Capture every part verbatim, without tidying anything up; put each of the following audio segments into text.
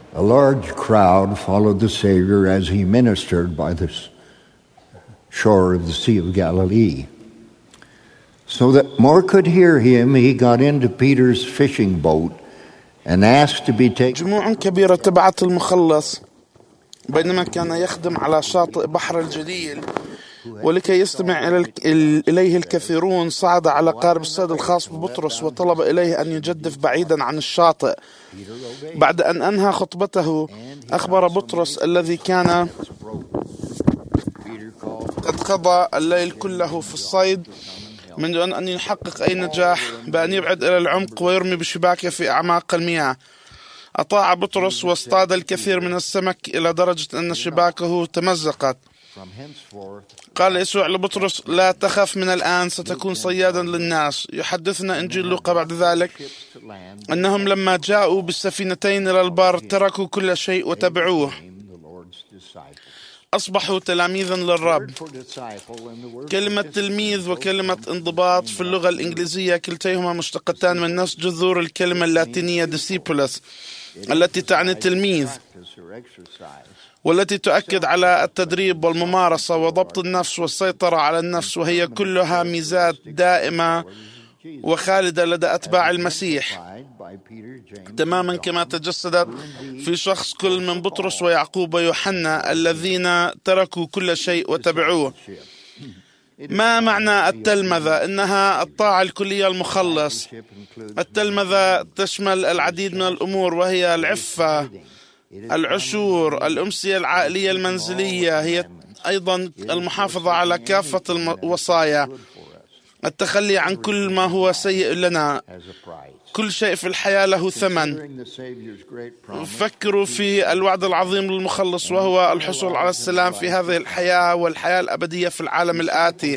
A large crowd followed the Savior as he ministered by the shore of the Sea of Galilee. So that more could hear him, he got into Peter's fishing boat and asked to be taken. جموع كبيرة تبعت المخلص بينما كان يخدم على شاطئ بحر الجليل، ولكي يستمع إليه الكثيرون صعد على قارب الصيد الخاص ببطرس وطلب إليه أن يجدف بعيدا عن الشاطئ. بعد أن أنهى خطبته أخبر بطرس الذي كان قد قضى الليل كله في الصيد من دون أن يحقق أي نجاح بأن يبعد إلى العمق ويرمي بشباكه في أعماق المياه. أطاع بطرس واصطاد الكثير من السمك إلى درجة أن شباكه تمزقت. قال يسوع لبطرس: لا تخف، من الآن ستكون صيادا للناس. يحدثنا إنجيل لوقا بعد ذلك أنهم لما جاءوا بالسفينتين إلى البر تركوا كل شيء وتبعوه، أصبحوا تلاميذا للرب. كلمة تلميذ وكلمة انضباط في اللغة الإنجليزية كلتيهما مشتقتان من نفس جذور الكلمة اللاتينية discipulus التي تعني تلميذ، والتي تؤكد على التدريب والممارسة وضبط النفس والسيطرة على النفس، وهي كلها ميزات دائمة وخالدة لدى أتباع المسيح، تماما كما تجسدت في شخص كل من بطرس ويعقوب ويوحنا الذين تركوا كل شيء وتبعوه. ما معنى التلمذة؟ إنها الطاعة الكلية المخلص. التلمذة تشمل العديد من الأمور، وهي العفة، العشور، الأمسية العائلية المنزلية، هي أيضا المحافظة على كافة الوصايا، التخلي عن كل ما هو سيء لنا. كل شيء في الحياة له ثمن. فكروا في الوعد العظيم للمخلص، وهو الحصول على السلام في هذه الحياة والحياة الأبدية في العالم الآتي.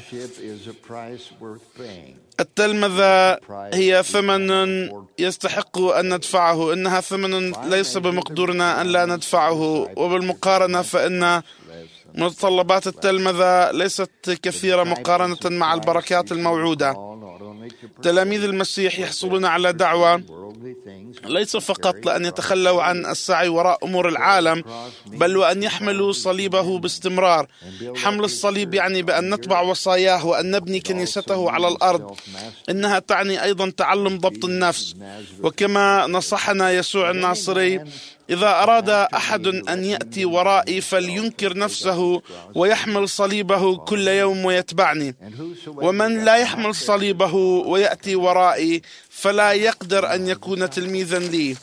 التلمذة هي ثمن يستحق أن ندفعه، إنها ثمن ليس بمقدورنا أن لا ندفعه، وبالمقارنة فإن متطلبات التلمذة ليست كثيرة مقارنة مع البركات الموعودة. تلاميذ المسيح يحصلون على دعوة ليس فقط لأن يتخلوا عن السعي وراء أمور العالم، بل وأن يحملوا صليبه باستمرار. حمل الصليب يعني بأن نتبع وصاياه وأن نبني كنيسته على الأرض. إنها تعني أيضا تعلم ضبط النفس، وكما نصحنا يسوع الناصري: إذا أراد أحد أن يأتي ورائي فلينكر نفسه ويحمل صليبه كل يوم ويتبعني، ومن لا يحمل صليبه ويأتي ورائي فلا يقدر أن يكون تلميذا لي.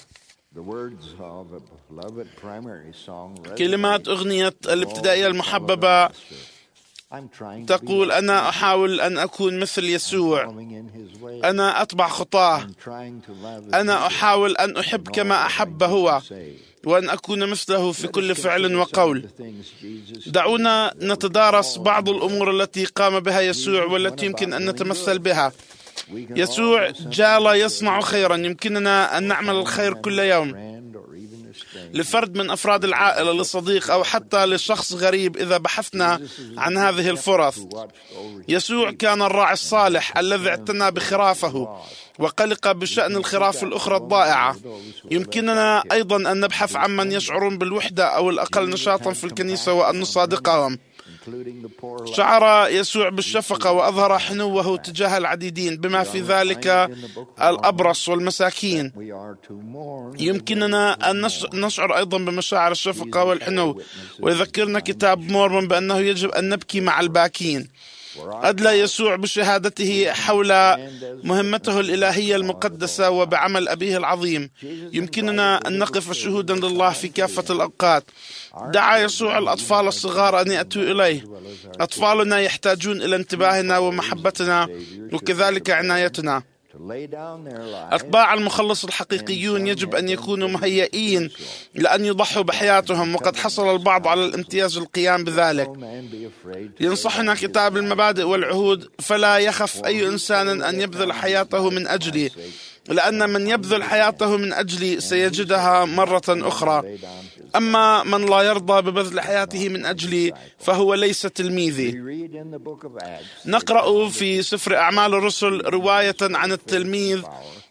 كلمات أغنية الابتدائية المحببة تقول: أنا أحاول أن أكون مثل يسوع، أنا أتبع خطاه، أنا أحاول أن أحب كما أحب هو، وأن أكون مثله في كل فعل وقول. دعونا نتدارس بعض الأمور التي قام بها يسوع والتي يمكن أن نتمثل بها. يسوع جال يصنع خيرا. يمكننا أن نعمل الخير كل يوم لفرد من أفراد العائلة، لصديق، أو حتى لشخص غريب إذا بحثنا عن هذه الفرص. يسوع كان الراعي الصالح الذي اعتنى بخرافه وقلق بشأن الخراف الأخرى الضائعة. يمكننا أيضا أن نبحث عن من يشعرون بالوحدة أو الأقل نشاطا في الكنيسة وأن نصادقهم. شعر يسوع بالشفقة وأظهر حنوه تجاه العديدين بما في ذلك الأبرص والمساكين. يمكننا أن نشعر أيضا بمشاعر الشفقة والحنو، ويذكرنا كتاب مورمون بأنه يجب أن نبكي مع الباكين. أدلى يسوع بشهادته حول مهمته الإلهية المقدسة وبعمل أبيه العظيم. يمكننا أن نقف شهودا لله في كافة الأوقات. دعا يسوع الأطفال الصغار أن يأتوا إليه. أطفالنا يحتاجون إلى انتباهنا ومحبتنا وكذلك عنايتنا. أتباع المخلص الحقيقيون يجب أن يكونوا مهيئين لأن يضحوا بحياتهم، وقد حصل البعض على الامتياز القيام بذلك. ينصحنا كتاب المبادئ والعهود: فلا يخف أي إنسان أن يبذل حياته من أجلي، لأن من يبذل حياته من أجلي سيجدها مرة أخرى، أما من لا يرضى ببذل حياته من أجلي فهو ليس تلميذي. نقرأ في سفر أعمال الرسل رواية عن التلميذ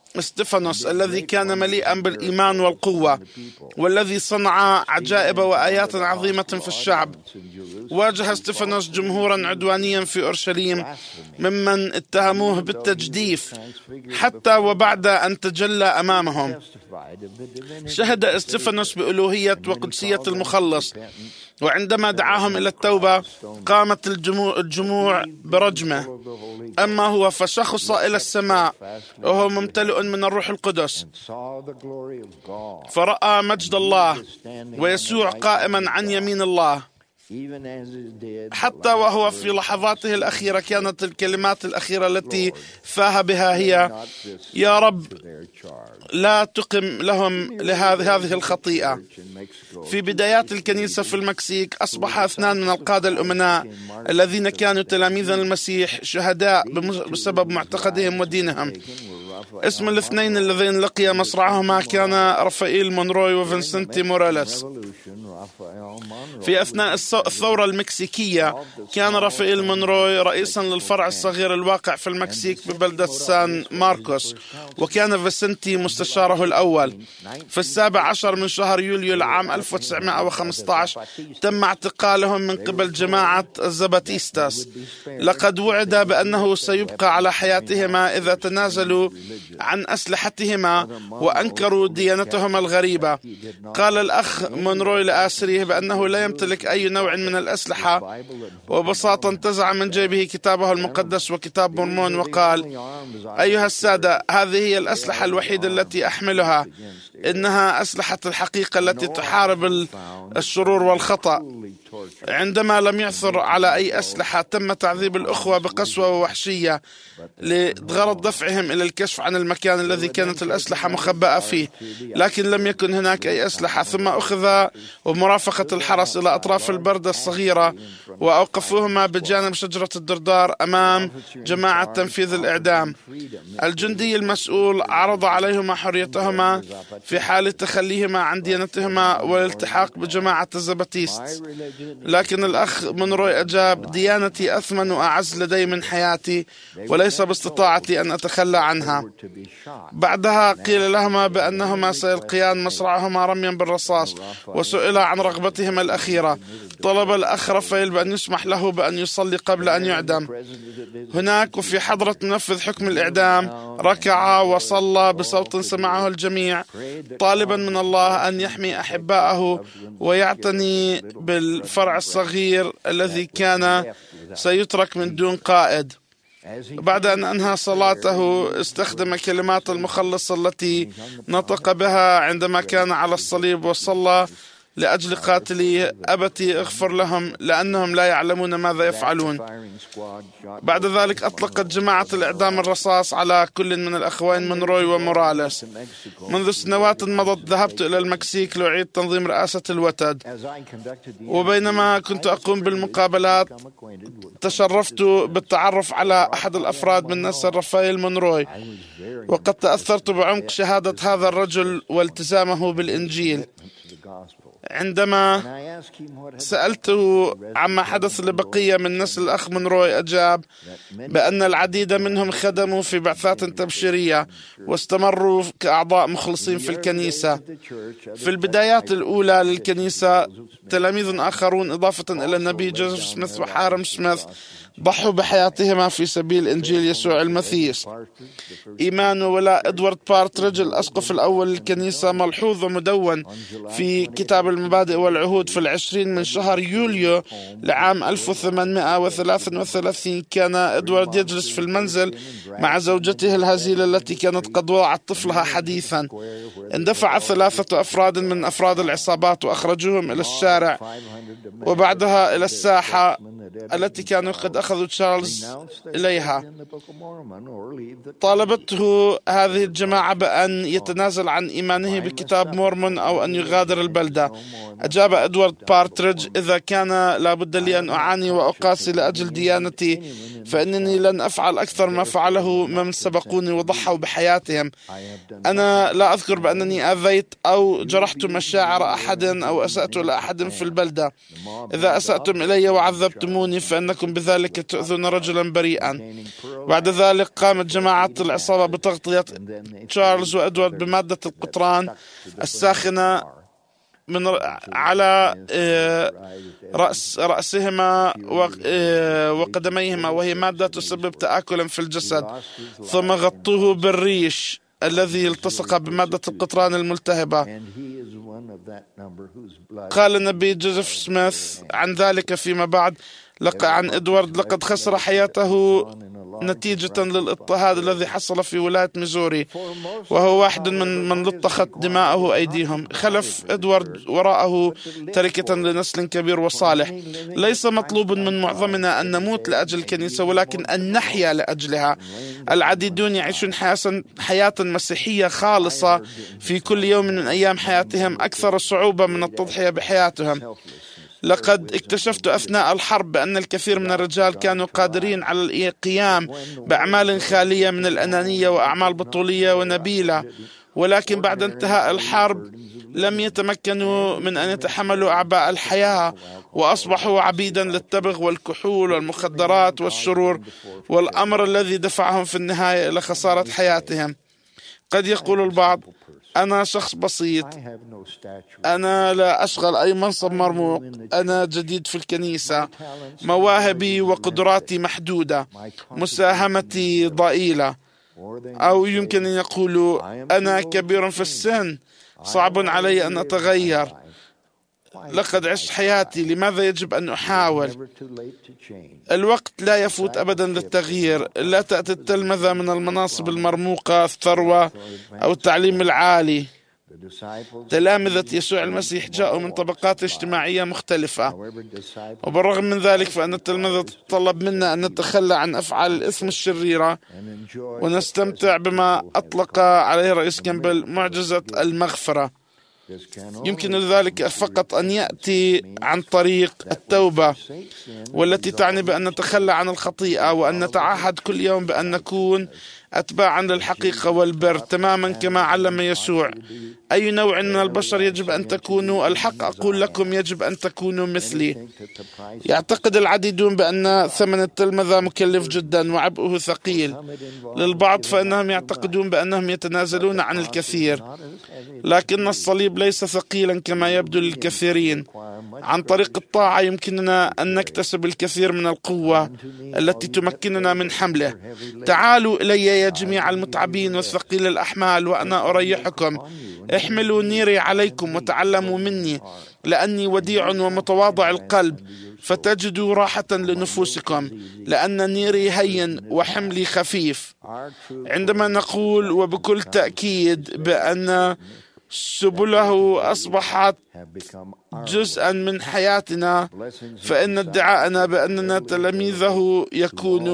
استفانوس الذي كان مليئا بالإيمان والقوة والذي صنع عجائب وآيات عظيمة في الشعب. واجه استفانوس جمهورا عدوانيا في أورشليم ممن اتهموه بالتجديف حتى وبعد أن تجلى أمامهم. شهد استفانوس بألوهية وقدسية المخلص، وعندما دعاهم إلى التوبة قامت الجموع برجمه. أما هو فشخص إلى السماء وهو ممتلئ من الروح القدس، فرأى مجد الله ويسوع قائما عن يمين الله. حتى وهو في لحظاته الأخيرة كانت الكلمات الأخيرة التي فاه بها هي: يا رب لا تقم لهم لهذه هذه الخطيئة. في بدايات الكنيسة في المكسيك أصبح اثنان من القادة الأمناء الذين كانوا تلاميذا المسيح شهداء بسبب معتقدهم ودينهم. اسم الاثنين اللذين لقي مصرعهما كان رافائيل مونروي وفنسنتي موراليس. في أثناء الثورة المكسيكية كان رافائيل مونروي رئيسا للفرع الصغير الواقع في المكسيك ببلدة سان ماركوس، وكان فيسنتي مستشاره الأول. في السابع عشر من شهر يوليو العام ألف وتسعمائة وخمسة عشر تم اعتقالهم من قبل جماعة الزباتيستاس. لقد وعد بأنه سيبقى على حياتهما إذا تنازلوا عن أسلحتهما وأنكروا ديانتهما الغريبة. قال الأخ مونروي لآسريه بأنه لا يمتلك أي نوع من الأسلحة، وببساطة انتزع من جيبه كتابه المقدس وكتاب مورمون وقال: أيها السادة، هذه هي الأسلحة الوحيدة التي أحملها، إنها أسلحة الحقيقة التي تحارب الشرور والخطأ. عندما لم يعثر على أي أسلحة تم تعذيب الأخوة بقسوة ووحشية لغرض دفعهم إلى الكشف عن المكان الذي كانت الأسلحة مخبأة فيه، لكن لم يكن هناك أي أسلحة. ثم أخذ ومرافقة الحرس إلى أطراف البردة الصغيرة وأوقفوهما بجانب شجرة الدردار أمام جماعة تنفيذ الإعدام. الجندي المسؤول عرض عليهما حريتهما في حال تخليهما عن ديانتهما والالتحاق بجماعة الزباتيست، لكن الأخ مونروي أجاب: ديانتي أثمن وأعز لدي من حياتي، وليس باستطاعتي أن أتخلى عنها. بعدها قيل لهما بأنهما سيلقيان مصرعهما رميا بالرصاص، وسئل عن رغبتهما الأخيرة. طلب الأخ رافائيل بأن يسمح له بأن يصلي قبل أن يعدم. هناك وفي حضرة منفذ حكم الإعدام ركع وصلى بصوت سمعه الجميع، طالبا من الله أن يحمي أحبائه ويعتني بالفرع الصغير الذي كان سيترك من دون قائد. بعد أن أنهى صلاته استخدم كلمات المخلص التي نطق بها عندما كان على الصليب وصلى لأجل قاتلي: أبتي اغفر لهم لأنهم لا يعلمون ماذا يفعلون. بعد ذلك أطلقت جماعة الإعدام الرصاص على كل من الأخوين مونروي وموراليس. منذ سنوات مضت ذهبت إلى المكسيك لأعيد تنظيم رئاسة الوتد، وبينما كنت أقوم بالمقابلات تشرفت بالتعرف على أحد الأفراد من نسل رافائيل مونروي، وقد تأثرت بعمق شهادة هذا الرجل والتزامه بالإنجيل. عندما سألته عما حدث لبقية من نسل الأخ مونروي أجاب بأن العديد منهم خدموا في بعثات تبشيرية واستمروا كأعضاء مخلصين في الكنيسة. في البدايات الأولى للكنيسة تلاميذ آخرون إضافة إلى النبي جوزيف سميث وحارم سميث ضحوا بحياتهما في سبيل إنجيل يسوع المسيح. إيمان وولاء إدوارد بارتريدج الأسقف الأول للكنيسة ملحوظ ومدون في كتاب المبادئ والعهود في العشرين من شهر يوليو لعام ألف وثمانمائة وثلاثة وثلاثين. كان إدوارد يجلس في المنزل مع زوجته الهزيلة التي كانت قد وضعت طفلها حديثا. اندفع ثلاثة أفراد من أفراد العصابات وأخرجوهم إلى الشارع وبعدها إلى الساحة التي كانوا قد أخذوا تشارلز إليها. طالبته هذه الجماعة بأن يتنازل عن إيمانه بكتاب مورمون أو أن يغادر البلدة. أجاب إدوارد بارتريدج: إذا كان لابد لي أن أعاني وأقاسي لأجل ديانتي فإنني لن أفعل أكثر ما فعله من سبقوني وضحوا بحياتهم. أنا لا أذكر بأنني آذيت أو جرحت مشاعر أحد أو أسأت لأحد في البلدة. إذا أسأتم إلي وعذبتموني ارحموني فإنكم بذلك تؤذون رجلا بريئا. بعد ذلك قامت جماعة العصابة بتغطية تشارلز وإدوارد بمادة القطران الساخنة من على رأس رأسهما وقدميهما، وهي مادة تسبب تآكلا في الجسد، ثم غطوه بالريش الذي التصق بمادة القطران الملتهبة. قال النبي جوزيف سميث عن ذلك فيما بعد عن إدوارد: لقد خسر حياته نتيجة للاضطهاد الذي حصل في ولاية ميزوري، وهو واحد من من لطخت دماءه أيديهم. خلف إدوارد وراءه تركة لنسل كبير وصالح. ليس مطلوب من معظمنا أن نموت لأجل الكنيسة، ولكن أن نحيا لأجلها. العديدون يعيشون حياة مسيحية خالصة في كل يوم من أيام حياتهم أكثر صعوبة من التضحية بحياتهم. لقد اكتشفت أثناء الحرب بأن الكثير من الرجال كانوا قادرين على القيام بأعمال خالية من الأنانية وأعمال بطولية ونبيلة، ولكن بعد انتهاء الحرب لم يتمكنوا من أن يتحملوا أعباء الحياة، وأصبحوا عبيدا للتبغ والكحول والمخدرات والشرور، والأمر الذي دفعهم في النهاية إلى خسارة حياتهم. قد يقول البعض: أنا شخص بسيط، أنا لا أشغل أي منصب مرموق، أنا جديد في الكنيسة، مواهبي وقدراتي محدودة، مساهمتي ضئيلة. أو يمكن أن يقولوا: أنا كبير في السن، صعب علي أن أتغير، لقد عشت حياتي، لماذا يجب أن أحاول؟ الوقت لا يفوت أبدا للتغيير. لا تأتي التلمذة من المناصب المرموقة، الثروة أو التعليم العالي. تلامذة يسوع المسيح جاءوا من طبقات اجتماعية مختلفة، وبالرغم من ذلك فإن التلمذة تطلب منا أن نتخلى عن أفعال الإثم الشريرة ونستمتع بما أطلق عليه رئيس كامبل: معجزة المغفرة. يمكن لذلك فقط أن يأتي عن طريق التوبة، والتي تعني بأن نتخلى عن الخطيئة وأن نتعهد كل يوم بأن نكون أتباعا للحقيقة والبر تماما كما علم يسوع. أي نوع من البشر يجب أن تكونوا؟ الحق أقول لكم يجب أن تكونوا مثلي. يعتقد العديدون بأن ثمن التلمذة مكلف جدا وعبئه ثقيل. للبعض فإنهم يعتقدون بأنهم يتنازلون عن الكثير، لكن الصليب ليس ثقيلا كما يبدو للكثيرين. عن طريق الطاعة يمكننا أن نكتسب الكثير من القوة التي تمكننا من حمله. تعالوا إلي يا جميع المتعبين والثقيل الأحمال وأنا أريحكم. احملوا نيري عليكم وتعلموا مني، لأني وديع ومتواضع القلب، فتجدوا راحة لنفوسكم، لأن نيري هين وحملي خفيف. عندما نقول وبكل تأكيد بأن سبله أصبحت جزءا من حياتنا، فإن ادعاءنا بأننا تلاميذه يكون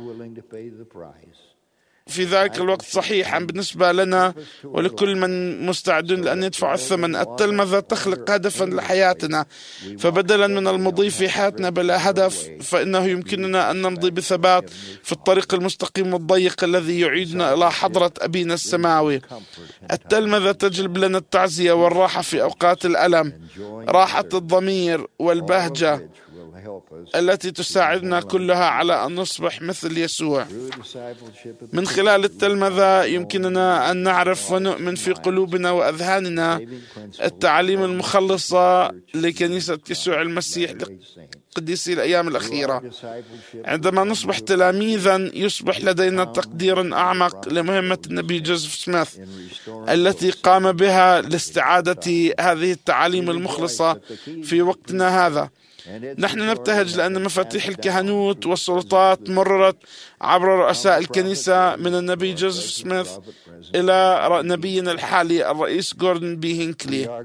في ذلك الوقت صحيحا بالنسبة لنا ولكل من مستعدون لأن يدفعوا الثمن. التلمذة تخلق هدفا لحياتنا، فبدلا من المضي في حياتنا بلا هدف فإنه يمكننا أن نمضي بثبات في الطريق المستقيم الضيق الذي يعيدنا إلى حضرة أبينا السماوي. التلمذة تجلب لنا التعزية والراحة في أوقات الألم، راحة الضمير والبهجة التي تساعدنا كلها على أن نصبح مثل يسوع. من خلال التلمذة يمكننا أن نعرف ونؤمن في قلوبنا وأذهاننا التعاليم المخلصة لكنيسة يسوع المسيح قديسي الأيام الأخيرة. عندما نصبح تلاميذا يصبح لدينا تقدير أعمق لمهمة النبي جوزيف سميث التي قام بها لاستعادة هذه التعاليم المخلصة في وقتنا هذا. نحن نبتهج لأن مفاتيح الكهنوت والسلطات مررت عبر رؤساء الكنيسة من النبي جوزيف سميث إلى نبينا الحالي الرئيس جوردن بي هينكلي.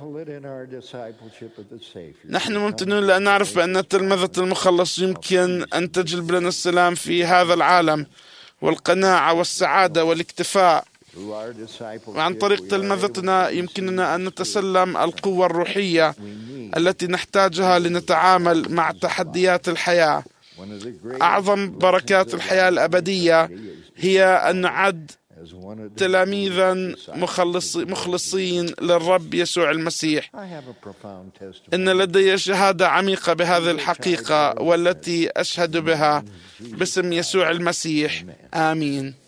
نحن ممتنون لأن نعرف بأن تلمذة المخلص يمكن أن تجلب لنا السلام في هذا العالم والقناعة والسعادة والاكتفاء. وعن طريق تلمذتنا يمكننا أن نتسلم القوة الروحية التي نحتاجها لنتعامل مع تحديات الحياة. أعظم بركات الحياة الأبدية هي أن نعد تلاميذا مخلص مخلصين للرب يسوع المسيح. إن لدي شهادة عميقة بهذه الحقيقة والتي أشهد بها باسم يسوع المسيح. آمين.